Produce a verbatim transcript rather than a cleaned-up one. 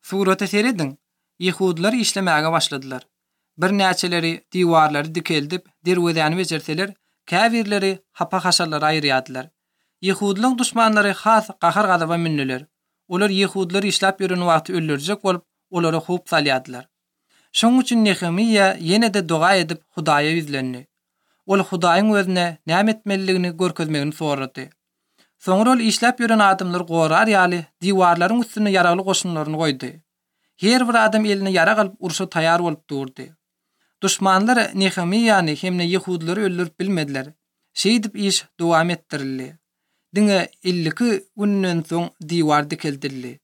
Surata seredin, Yahudiler işlemäge başladylar. Bir näçeleri diwarlary dikeldip, derwezäni bejerseler, käbirleri hapa haşarlara aýyrýadylar. Yahudilyň duşmanlary has gahar gadaba minniler. Olar Yahudileri işläp ýören wagty öldürjek bolup, olara hup salýadylar. Şoň üçin Nehemia ýene-de dua edip Hudaýa ýüzlendi. Ol Hudaýyň özüne näme etmeliligini görkezmegini sorady. Soňra ol işläp ýören adamlar gorar ýaly diwarlaryň üstüne ýaragly goşunlaryny goýdy. Her bir adam eline ýara alyp urşa taýýar bolup durdy. Duşmanlar Nehemiýany hemne Yahudileri öldürip bilmediler. Şeýdip iş dowam etdirildi. Diňe elli iki günden soň diwar dikeldildi.